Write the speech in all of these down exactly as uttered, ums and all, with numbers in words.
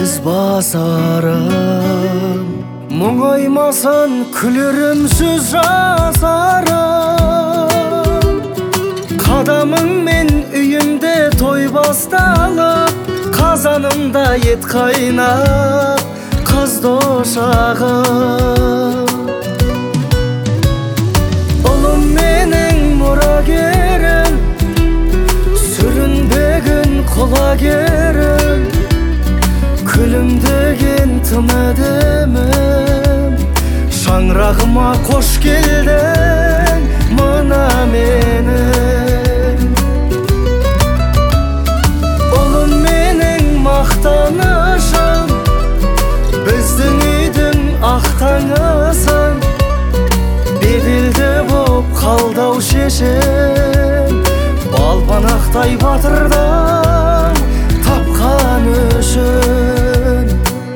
із басарым, мұңаймасан күлерім сөз жазарым. Қадамыңмен үйімде той басталып, қазанымда ет қайнап, қызды ошағым. Ұлым менің мұрагерім, сүрінбеген құлагерім, күлімдеген тым әдемім, шаңырағыма қош келдің мына менің. Ұлым менің мақтанышым, біздің үйдің ақтаңысың, беделді боп қалдау шешем, балпанақтай батырдан тапқан үшін.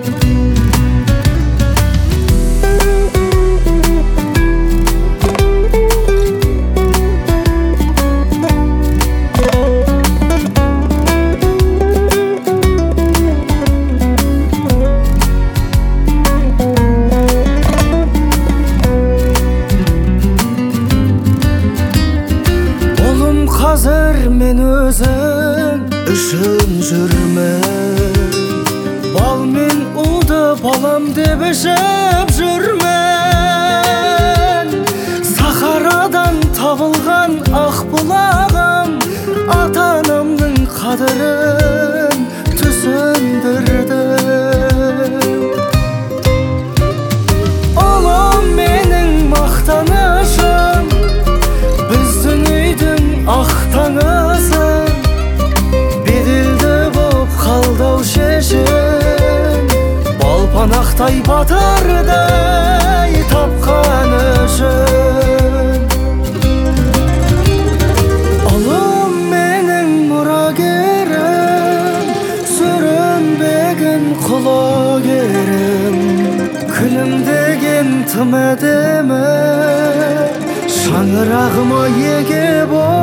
Қазір мен өзің үшін жүрмін, бал мен уды балам деп ішіп жүрмін. Сахарадан табылған ақ бұлағым ата-анамның қадірін түсіндірді. Ұлым менің мақтанышым, біздің үйдің ақтаңысың, беделді боп қалдау шешем, балпанақтай батырдай тапқан үшін. Ұлым менің мұрагерім, сүрінбеген құлагерім, күлімдеген тым әдемі, шаңырағыма еге бол